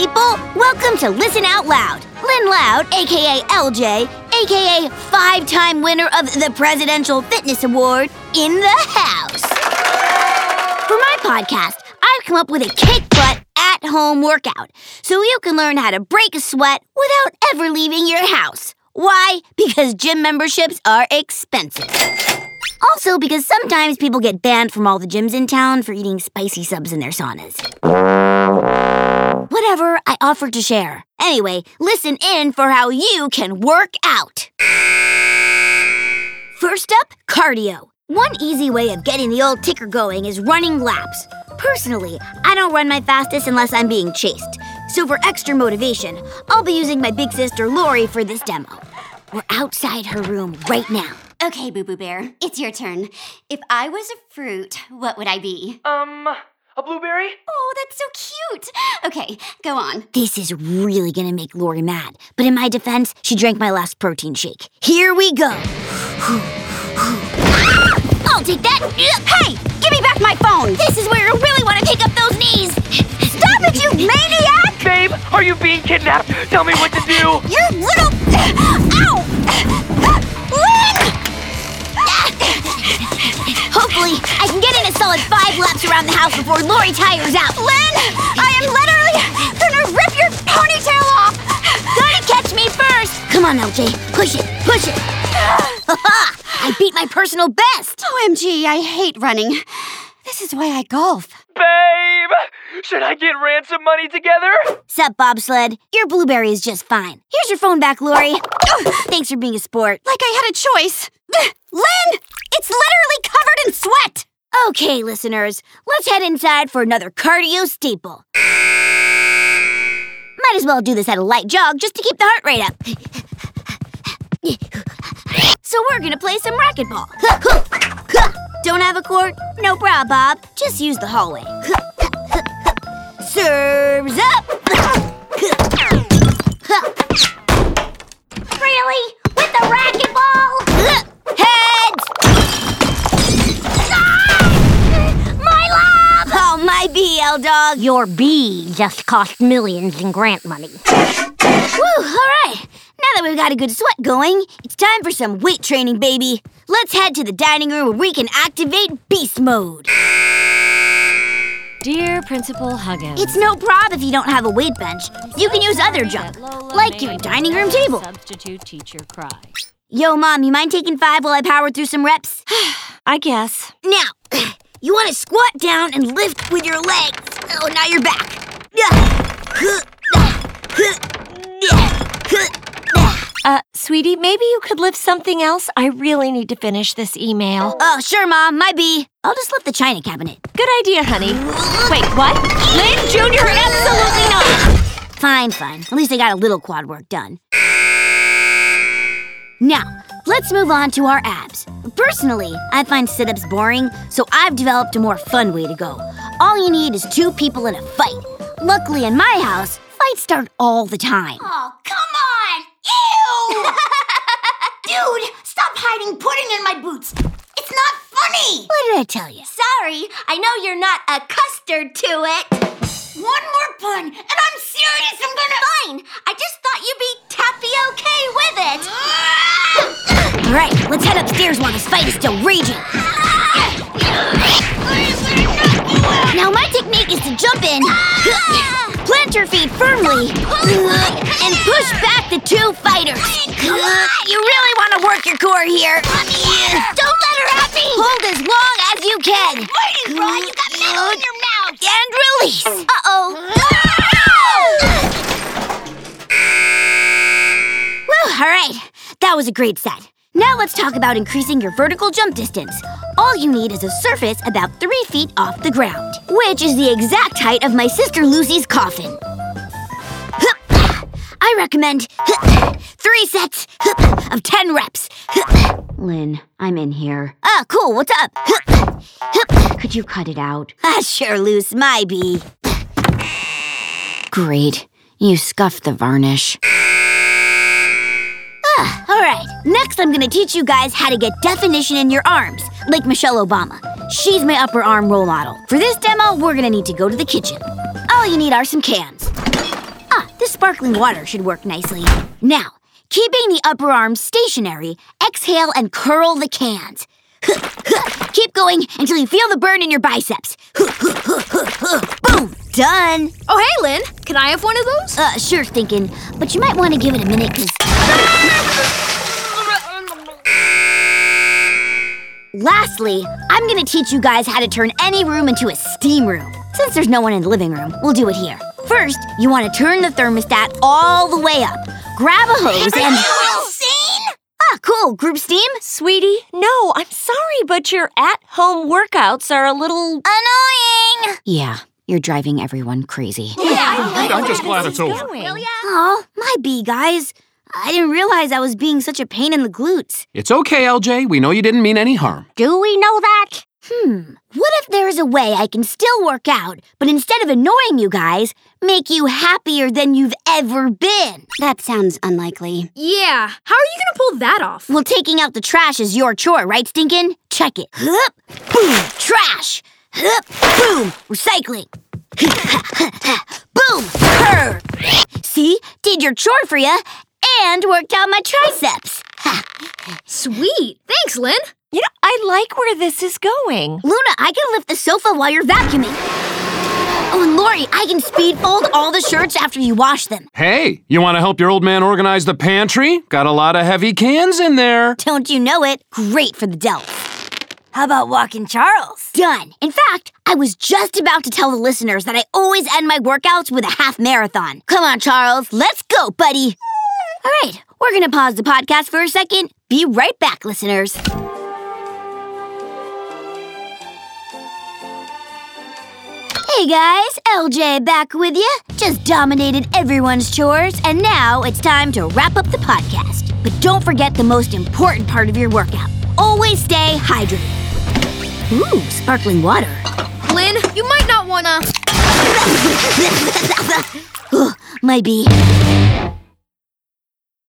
people. Welcome to Listen Out Loud. Lynn Loud, a.k.a. LJ, a.k.a. 5-time winner of the Presidential Fitness Award, in the house. For my podcast, I've come up with a kick-butt at-home workout so you can learn how to break a sweat without ever leaving your house. Why? Because gym memberships are expensive. Also, because sometimes people get banned from all the gyms in town for eating spicy subs in their saunas. Whatever, I offered to share. Anyway, listen in for how you can work out. First up, cardio. One easy way of getting the old ticker going is running laps. Personally, I don't run my fastest unless I'm being chased. So for extra motivation, I'll be using my big sister Lori for this demo. We're outside her room right now. Okay, Boo Boo Bear, it's your turn. If I was a fruit, what would I be? A blueberry? Oh, that's so cute. Okay, go on. This is really gonna make Lori mad. But in my defense, she drank my last protein shake. Here we go. I'll take that. Hey, give me back my phone. This is where you really want to pick up those knees. Stop it, you maniac! Babe, are you being kidnapped? Tell me what to do. You little... Ow! Lynn! Hopefully, I can get in a solid 5 laps around the house before Lori tires out. Lynn, I am literally gonna rip your ponytail off. Gotta catch me first. Come on, LJ. Push it. Push it. Ha-ha! I beat my personal best. OMG, I hate running. This is why I golf. Babe, should I get ransom money together? Sup, bobsled? Your blueberry is just fine. Here's your phone back, Lori. Thanks for being a sport. Like I had a choice. Lynn, it's literally covered in sweat. Okay, listeners, let's head inside for another cardio staple. Might as well do this at a light jog just to keep the heart rate up. So we're gonna play some racquetball. Don't have a court? No prob, Bob. Just use the hallway. Serves up! Really? With the racquetball? Heads! My love! Oh, my bee, L-Dog. Your bee just cost millions in grant money. Whew, all right. Now that we've got a good sweat going, it's time for some weight training, baby. Let's head to the dining room where we can activate beast mode. Dear Principal Huggins. It's no prob if you don't have a weight bench. You can use other junk, like your dining room table. Substitute teacher cry. Yo, Mom, you mind taking 5 while I power through some reps? I guess. Now, you want to squat down and lift with your legs. Oh, now you're back. Sweetie, maybe you could lift something else? I really need to finish this email. Oh, sure, Mom, might be. I'll just lift the china cabinet. Good idea, honey. Wait, what? Lynn Jr., absolutely not! Fine. At least I got a little quad work done. Now, let's move on to our abs. Personally, I find sit-ups boring, so I've developed a more fun way to go. All you need is 2 people in a fight. Luckily, in my house, fights start all the time. Oh, come on! Ew! Dude, stop hiding pudding in my boots. It's not funny. What did I tell you? Sorry, I know you're not a custard to it. One more pun, and I'm serious, I'm gonna... Fine, I just thought you'd be tappy-okay with it. All right, let's head upstairs while this fight is still raging. Now my technique is to jump in, plant your feet firmly, and push back the 2 fighters. You really want to work your core here. Don't let her at me! Hold as long as you can. Wait, Ron, you got metal in your mouth! And release. Uh-oh. Whew, all right. That was a great set. Now let's talk about increasing your vertical jump distance. All you need is a surface about 3 feet off the ground, which is the exact height of my sister Lucy's coffin. I recommend 3 sets of 10 reps. Lynn, I'm in here. Ah, cool, what's up? Could you cut it out? Sure, Luce, my bee. Great. You scuffed the varnish. All right, next I'm gonna teach you guys how to get definition in your arms, like Michelle Obama. She's my upper arm role model. For this demo, we're gonna need to go to the kitchen. All you need are some cans. This sparkling water should work nicely. Now, keeping the upper arms stationary, exhale and curl the cans. Keep going until you feel the burn in your biceps. Boom! Done! Oh, hey, Lynn. Can I have one of those? Sure, Stinkin', but you might want to give it a minute, because... Lastly, I'm gonna teach you guys how to turn any room into a steam room. Since there's no one in the living room, we'll do it here. First, you want to turn the thermostat all the way up. Grab a hose and... Cool. Group steam? Sweetie, no, I'm sorry, but your at-home workouts are a little... Annoying! Yeah, you're driving everyone crazy. I'm just glad it's over. Oh, my bee, guys. I didn't realize I was being such a pain in the glutes. It's okay, LJ. We know you didn't mean any harm. Do we know that? What if there's a way I can still work out, but instead of annoying you guys, make you happier than you've ever been? That sounds unlikely. Yeah. How are you gonna pull that off? Well, taking out the trash is your chore, right, Stinkin'? Check it. Hup, boom, trash. Hup, boom, recycling. Boom, curve. See? Did your chore for ya and worked out my triceps. Sweet. Thanks, Lynn. You know, I like where this is going. Luna, I can lift the sofa while you're vacuuming. Oh, and Lori, I can speed fold all the shirts after you wash them. Hey, you want to help your old man organize the pantry? Got a lot of heavy cans in there. Don't you know it? Great for the delts. How about walking Charles? Done. In fact, I was just about to tell the listeners that I always end my workouts with a half marathon. Come on, Charles. Let's go, buddy. All right, we're going to pause the podcast for a second. Be right back, listeners. Hey guys, LJ back with you. Just dominated everyone's chores, and now it's time to wrap up the podcast. But don't forget the most important part of your workout. Always stay hydrated. Ooh, sparkling water. Lynn, you might not wanna... My bee.